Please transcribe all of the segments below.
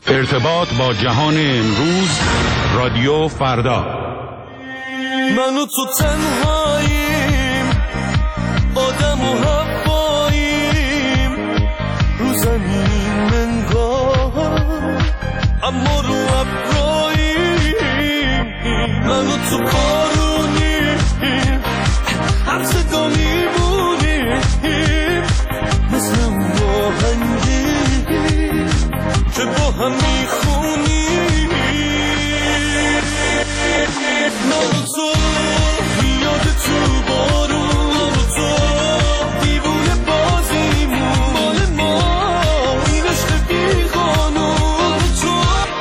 ارتباط با جهان امروز، رادیو فردا. من و تو تنهاییم، آدم و هواییم، رو زمین منگاه اما رو ابراییم. من و تو بارونیم، هر صدا میمونیم، مثل اون آهنگی که با هم میخونیم. من و تو میاد تو بارون، من و تو دیوونه بازیمون، مال ما این عشق بی قانون. تو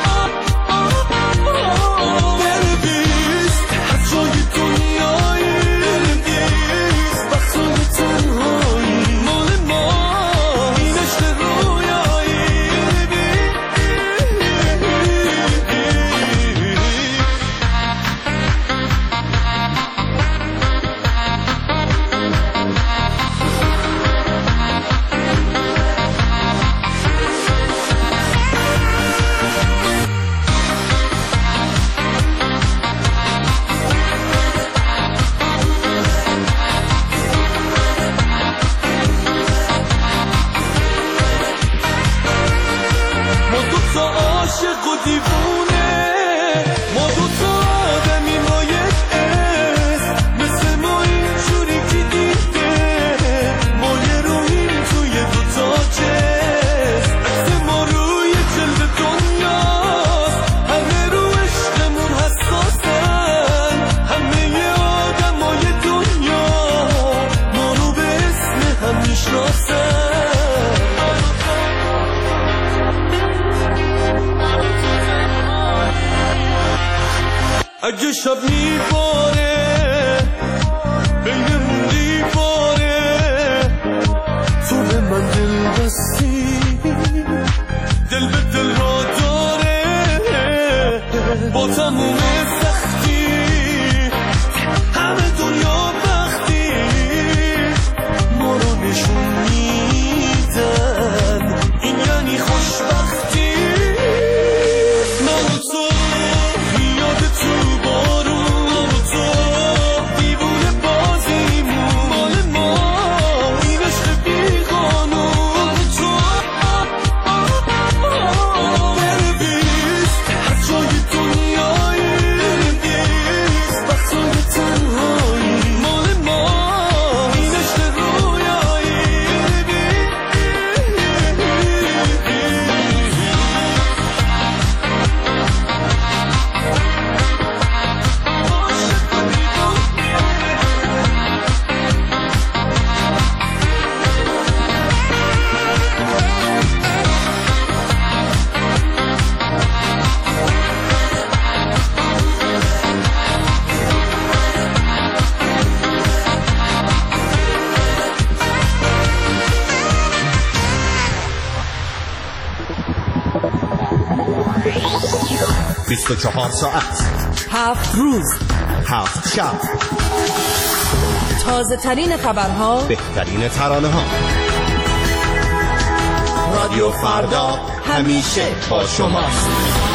برویست هر جای دنیایی، برویست وقتای تنهایی، مال ما این عشق رویایی. ما دوتا عاشق و دیوونه، ما دوتا آدمی ما یک اسم، مثل ما اینجوری که دیده ما یه روحیم توی دوتا جسم. عکس ما روی جلد دنیاست، همه رو عشقمون حساسن، همه آدمای دنیا ما رو به اسم هم میشناسن. اگه شب میباره بینمون دیواره، تو به من دل بستی، دل به دل را داره، با تموم سختی همه دنیا بختی ما رو نشون میدن، این یعنی خوشبختی. من و تو میاد تو بارون، من و تو دیوونه بازیمون، مال ما این عشق بی قانون. تو برویست هر جای دنیایی، برویست وقتای تنهایی، مال ما این عشق رویایی. بیست و 24 ساعت، 7 روز، 7 شب، تازه ترین خبرها، بهترین ترانه ها. رادیو فردا همیشه با شماست.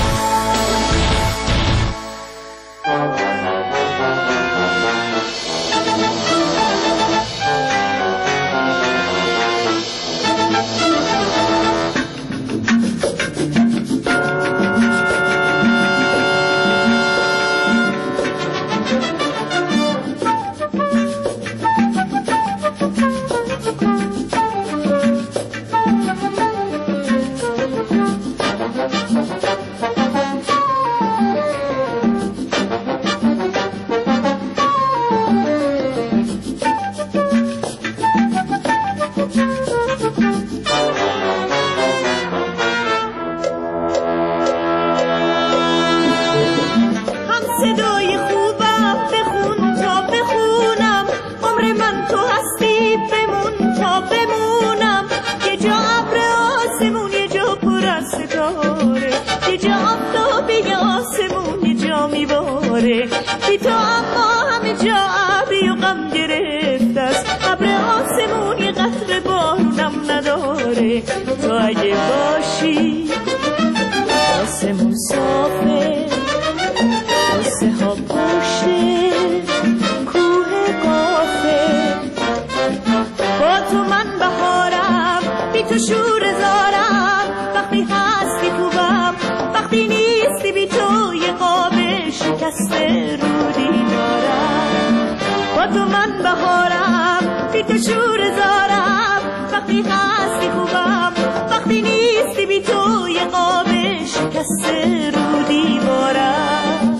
بی تو اما همه جا ابری و غم گرفته است، ابر آسمون یه قطره بارونم نداره. تو اگه باشی تو من بهارم، بی تو شور زارم. وقتی هستی خوبم، وقتی نیستی بی تو یه قاب شکسته رو دیوارم.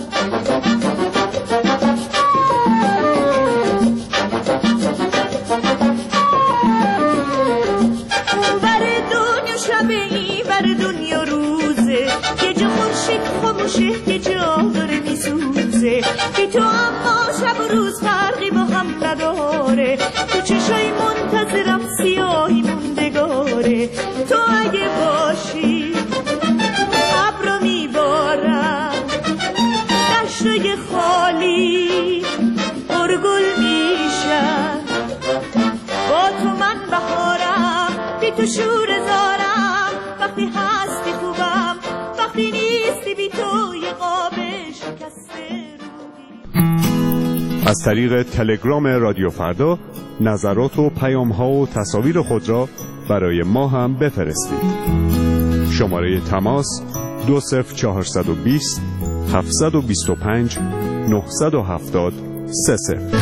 بر دنیا شبه ای، بر دنیا روزه، یه جا خورشید خاموشه، یه جا داره میسوزه. بی تو اما شب و روز فرقی با هم نداره، تو چشای منتظرم سیاهی موندگاره. تو اگه باشی ابرو میبارم، دشتای خالی پرگل میشن. با تو من بهارم، بی تو شور زارم. وقتی هستی خوبم، وقتی نیستی بی تو یه قاب شکسته روحی. از طریق تلگرام رادیو فردا نظرات و پیام‌ها و تصاویر خود را برای ما هم بفرستید. شماره تماس 20420 725 970 30.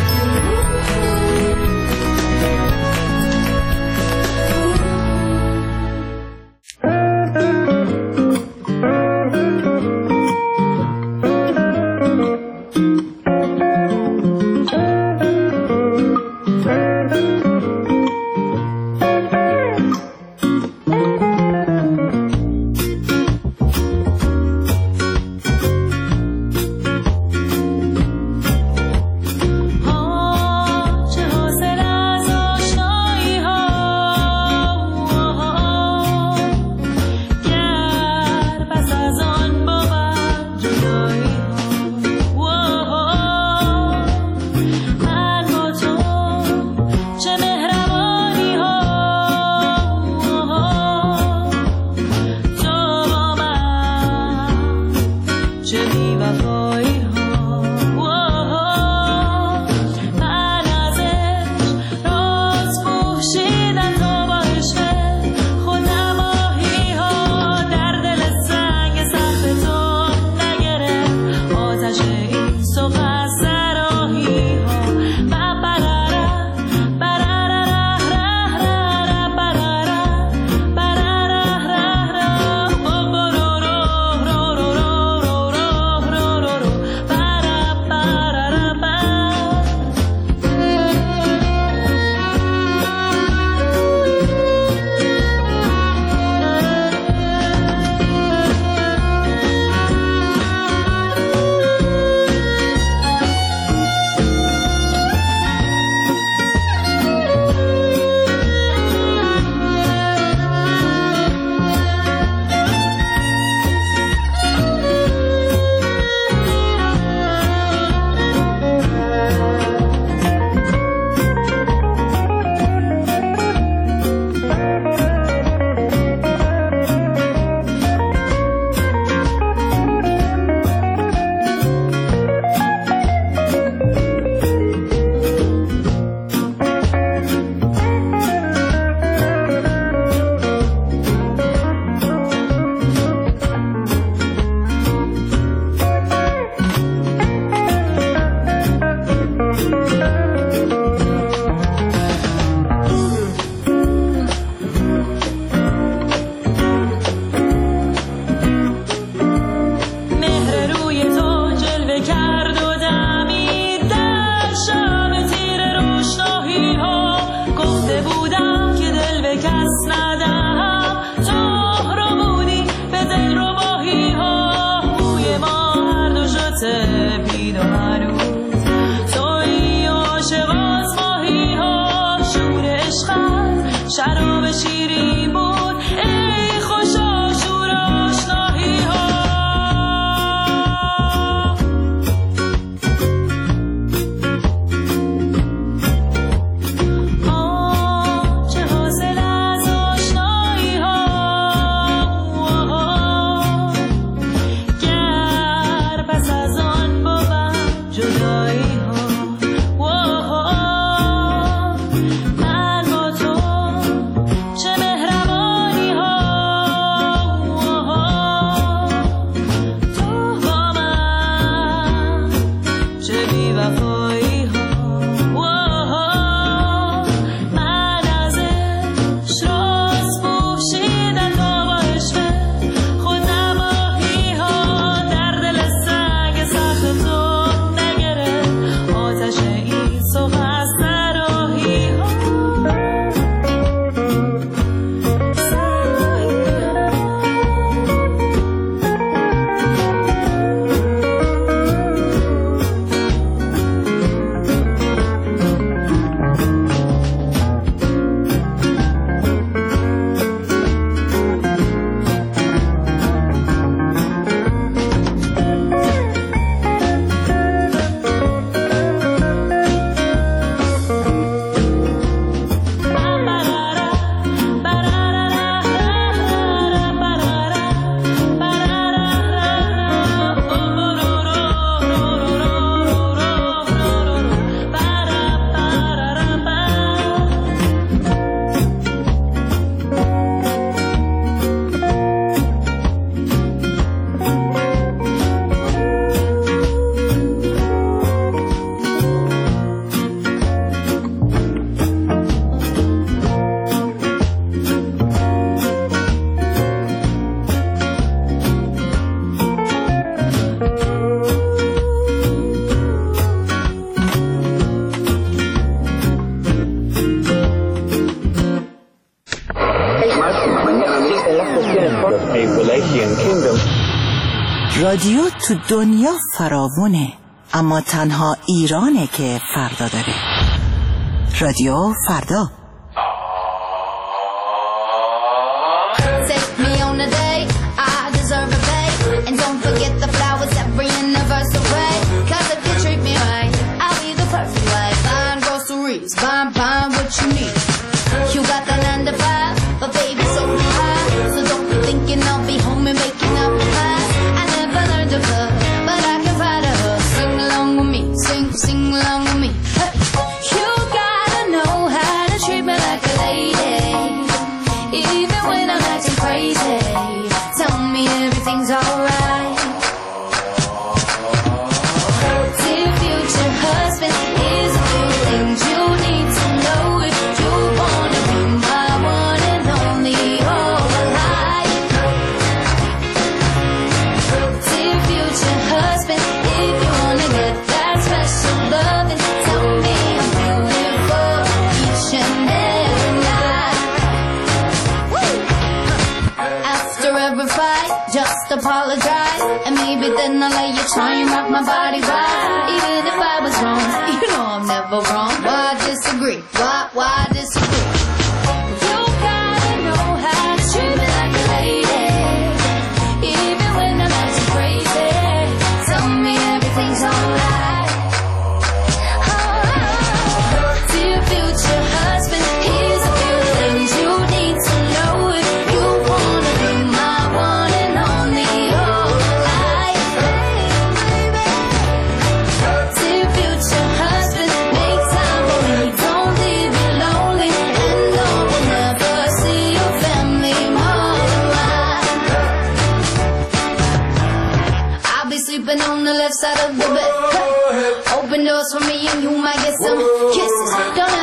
ها Appalachian Kingdom. رادیو تو دنیا فراوونه، اما تنها ایرانه که فردا داره. رادیو فردا. Take me on a date, I deserve a pay. And don't forget the flowers every anniversary. Cause if you treat me right, I'll be the perfect wife. Buying groceries, buying what you need. You got the 9 to 5, but baby so do I. So don't be thinking I'll be home and making up the pie. I never learned to cook, but I can find a hook. Sing along with me, sing along with me. Hey. You gotta know how to treat me like a lady. Even when I'm acting crazy, tell me everything's alright. Dear future husband, here's a few things you need to know if you wanna be my one and only all life. Dear future husband, if you wanna get that special loving, tell me I'm beautiful each and every night. After every fight, just apologize, and maybe then I'll let you try and rock my body right. Even if I was wrong, you know I'm never wrong. Why disagree? Why disagree? You gotta know how to treat me like a lady. Even when I'm acting crazy, tell me everything's alright. Dear future husband, here's a few things you need to know if you wanna be my one and only all life. Dear future husband, make time for me, don't leave me lonely, and no one never see your family more than mine. I'll be sleeping on the left side of the bed. Open doors for me and you might get some kisses. Don't